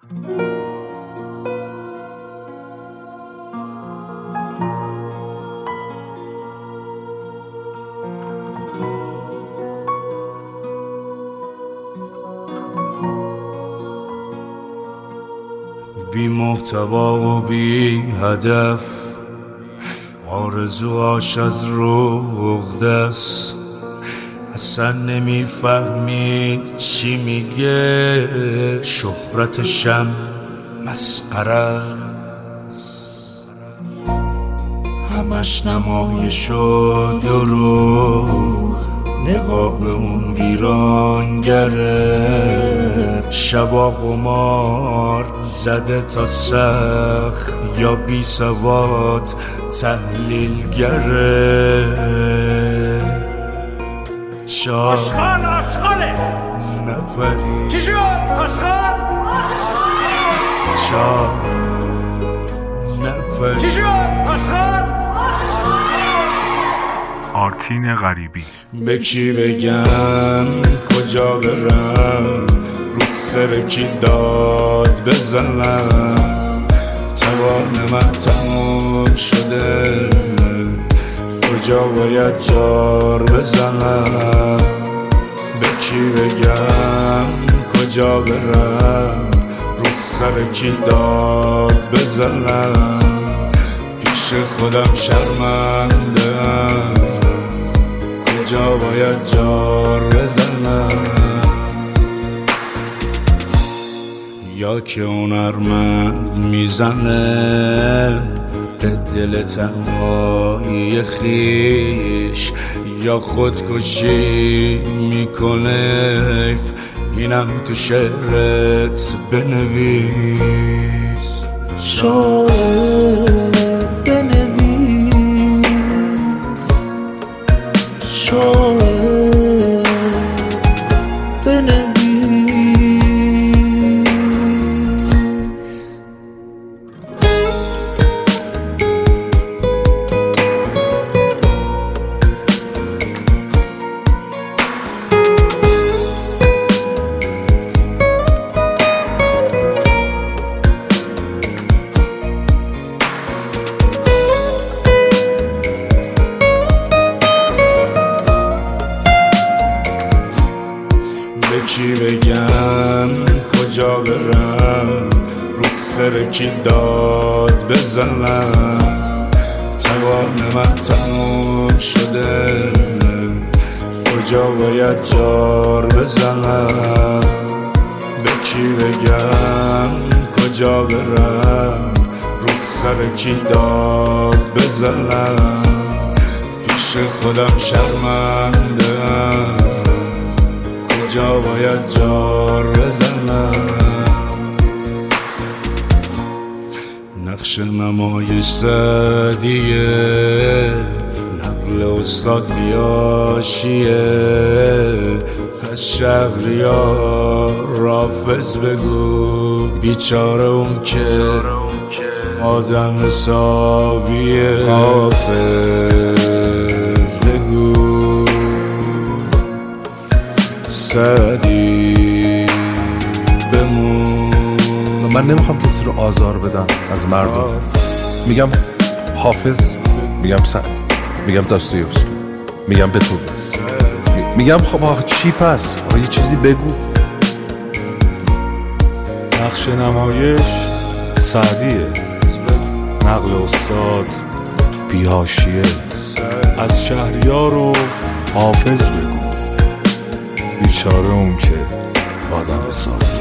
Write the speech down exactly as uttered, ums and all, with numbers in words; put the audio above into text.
بی محتوا و بی هدف آرزوهاش از رو عقده‌ست، اصلا نمیفهمی چی میگه، شهرتشم مسخره است، همش نمایش و دروغ، نقاب اون ویرانگره، شبا قمار زده تا سخ یا بی سواد تحلیلگره. چا آشغال آشغاله نپری چی شد؟ آشغال چا نپری چی شد؟ آشغال آرتین غریبی. به کی بگم کجا برم، رو سر کی داد بزنم، توان من تموم شده، کجا باید جار بزنم. به کی بگم کجا برم، رو سر کی داد بزنم، پیش خودم شرمنده‌ام، کجا باید جار بزنم. یا که هنرمند میزنه به دل تنهایی خیش، یا خودکشی میکنه، اینم تو شعرت بنویس. شاعر بنویس، شاعر بنویس. به کی بگم کجا برم، رو سر کی داد بزنم، توان من تموم شده، کجا باید جار بزنم. به کی بگم کجا برم، رو سر کی داد بزنم، پیش خودم شرمنده‌ام، کجا باید جار بزنم. نقش نمایش زدیه، نقل استاد بیاشیه، از شهریار رافض بگو، بیچاره اون که آدم حسابیه، حافظ بگو سعدی بمون. من نمیخوام کسی رو آزار بدم از مردم، میگم حافظ، میگم سعدی، میگم داستایوفسکی، میگم بتوون، میگم خب آخه چی پس؟ آخه یه چیزی بگو. نقش نمایش سعدیه، نقل استاد بی‌حاشیه، از شهریار و حافظ بگو، بیچاره اون که آدم حسابیه.